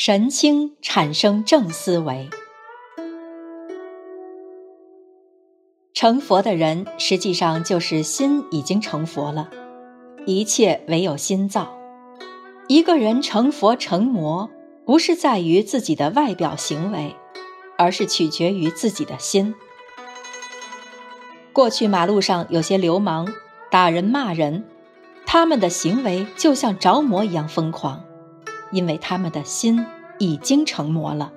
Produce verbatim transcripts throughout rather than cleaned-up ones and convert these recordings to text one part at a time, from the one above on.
神清产生正思维。成佛的人实际上就是心已经成佛了，一切唯有心造。一个人成佛成魔，不是在于自己的外表行为，而是取决于自己的心。过去马路上有些流氓打人骂人，他们的行为就像着魔一样疯狂，因为他们的心已经成魔了。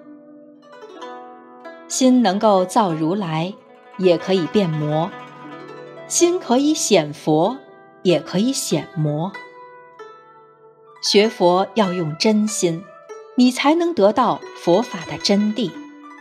心能够造如来，也可以变魔；心可以显佛，也可以显魔。学佛要用真心，你才能得到佛法的真谛。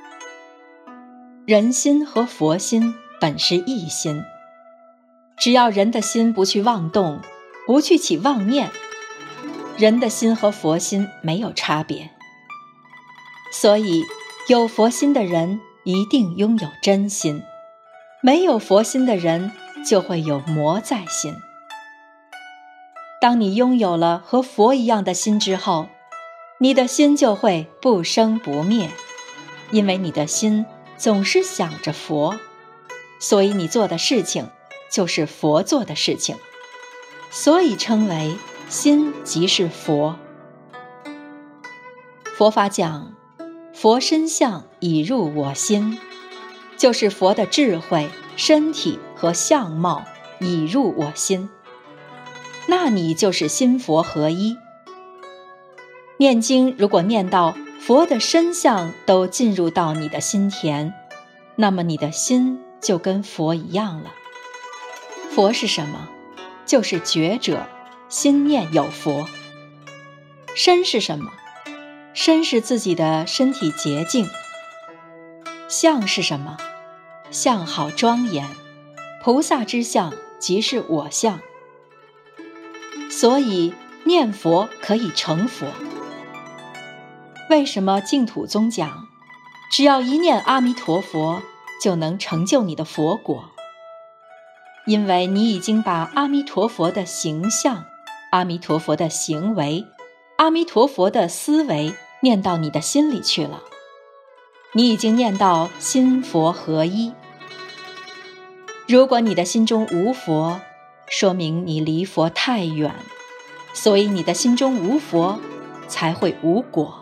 人心和佛心本是一心，只要人的心不去妄动，不去起妄念，人的心和佛心没有差别。所以有佛心的人一定拥有真心，没有佛心的人就会有魔在心。当你拥有了和佛一样的心之后，你的心就会不生不灭，因为你的心总是想着佛，所以你做的事情就是佛做的事情，所以称为心即是佛。佛法讲佛身相已入我心，就是佛的智慧、身体和相貌已入我心，那你就是心佛合一。念经如果念到佛的身相都进入到你的心田，那么你的心就跟佛一样了。佛是什么？就是觉者，心念有佛。身是什么？身是自己的身体洁净。相是什么？相好庄严，菩萨之相即是我相。所以念佛可以成佛。为什么净土宗讲只要一念阿弥陀佛就能成就你的佛果？因为你已经把阿弥陀佛的形象、阿弥陀佛的行为、阿弥陀佛的思维念到你的心里去了，你已经念到心佛合一。如果你的心中无佛，说明你离佛太远，所以你的心中无佛，才会无果。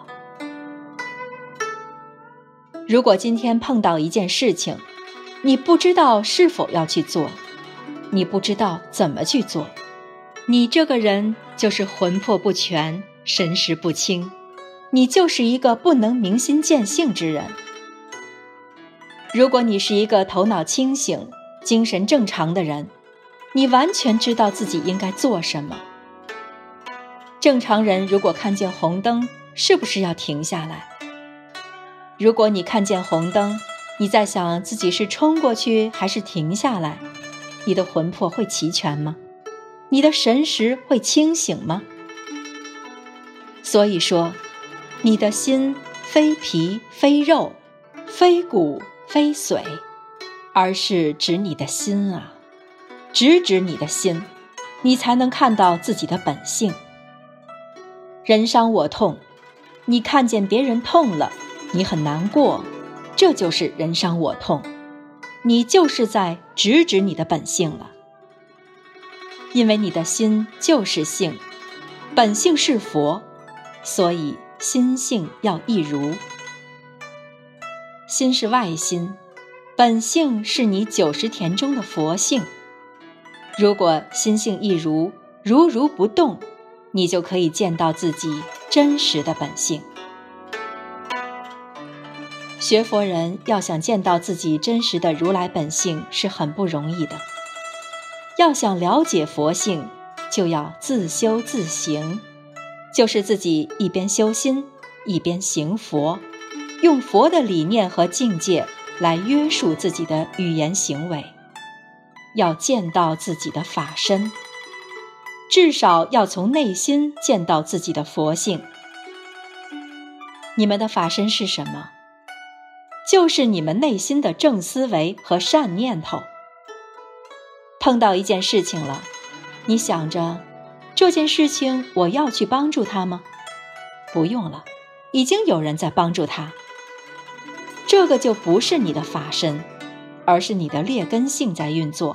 如果今天碰到一件事情，你不知道是否要去做，你不知道怎么去做，你这个人就是魂魄不全，神识不清，你就是一个不能明心见性之人。如果你是一个头脑清醒、精神正常的人，你完全知道自己应该做什么。正常人如果看见红灯，是不是要停下来？如果你看见红灯，你在想自己是冲过去还是停下来，你的魂魄会齐全吗？你的神识会清醒吗？所以说，你的心非皮非肉，非骨非髓，而是指你的心啊，直指你的心，你才能看到自己的本性。人伤我痛，你看见别人痛了，你很难过，这就是人伤我痛，你就是在直指你的本性了。因为你的心就是性，本性是佛，所以心性要一如。心是外心，本性是你九十田中的佛性。如果心性一如，如如不动，你就可以见到自己真实的本性。学佛人要想见到自己真实的如来本性是很不容易的。要想了解佛性，就要自修自行，就是自己一边修心，一边行佛，用佛的理念和境界来约束自己的语言行为。要见到自己的法身，至少要从内心见到自己的佛性。你们的法身是什么？就是你们内心的正思维和善念头。碰到一件事情了，你想着这件事情我要去帮助他吗？不用了， 已经有人在帮助他。这个就不是你的法身，而是你的劣根性在运作。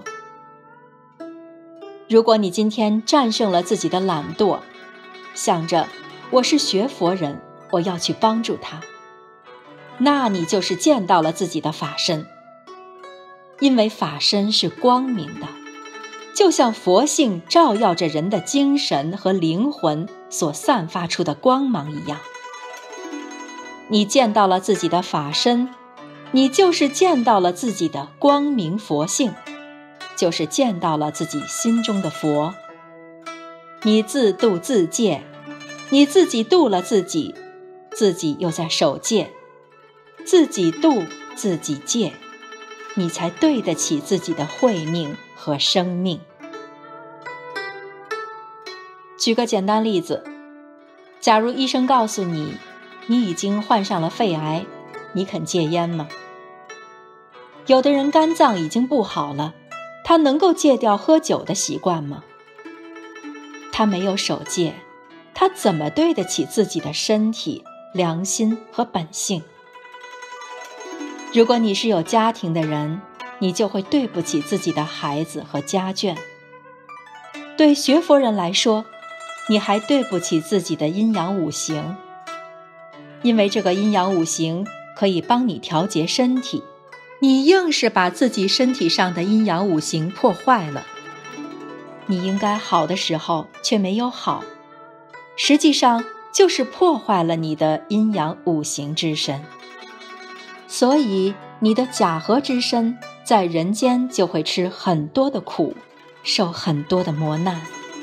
如果你今天战胜了自己的懒惰，想着我是学佛人，我要去帮助他，那你就是见到了自己的法身。因为法身是光明的，就像佛性照耀着人的精神和灵魂所散发出的光芒一样。你见到了自己的法身，你就是见到了自己的光明佛性，就是见到了自己心中的佛。你自度自戒，你自己度了自己，自己又在守戒，自己度自己戒，你才对得起自己的慧命和生命。举个简单例子，假如医生告诉你，你已经患上了肺癌，你肯戒烟吗？有的人肝脏已经不好了，他能够戒掉喝酒的习惯吗？他没有守戒，他怎么对得起自己的身体、良心和本性？如果你是有家庭的人，你就会对不起自己的孩子和家眷。对学佛人来说，你还对不起自己的阴阳五行，因为这个阴阳五行可以帮你调节身体，你硬是把自己身体上的阴阳五行破坏了。你应该好的时候却没有好，实际上就是破坏了你的阴阳五行之身。所以你的假合之身在人间就会吃很多的苦，受很多的磨难。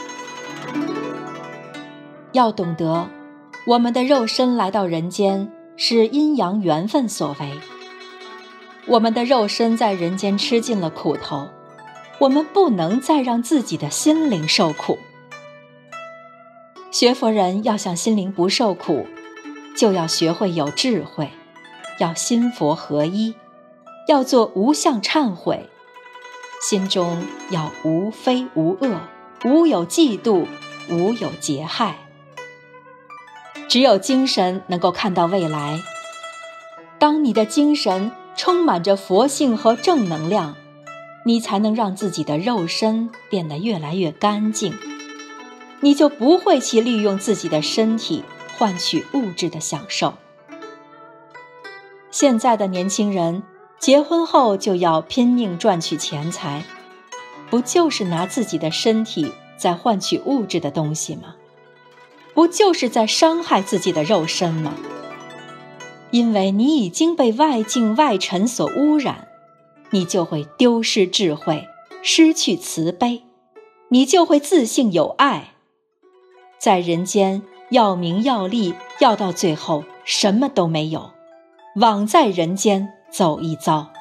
要懂得，我们的肉身来到人间是阴阳缘分所为。我们的肉身在人间吃尽了苦头，我们不能再让自己的心灵受苦。学佛人要想心灵不受苦，就要学会有智慧，要心佛合一，要做无相忏悔，心中要无非无恶，无有嫉妒，无有结害。只有精神能够看到未来。当你的精神充满着佛性和正能量，你才能让自己的肉身变得越来越干净，你就不会去利用自己的身体换取物质的享受。现在的年轻人结婚后就要拼命赚取钱财，不就是拿自己的身体在换取物质的东西吗？不就是在伤害自己的肉身吗？因为你已经被外境外尘所污染，你就会丢失智慧，失去慈悲，你就会自性有爱。在人间要名要利，要到最后什么都没有，枉在人间走一遭。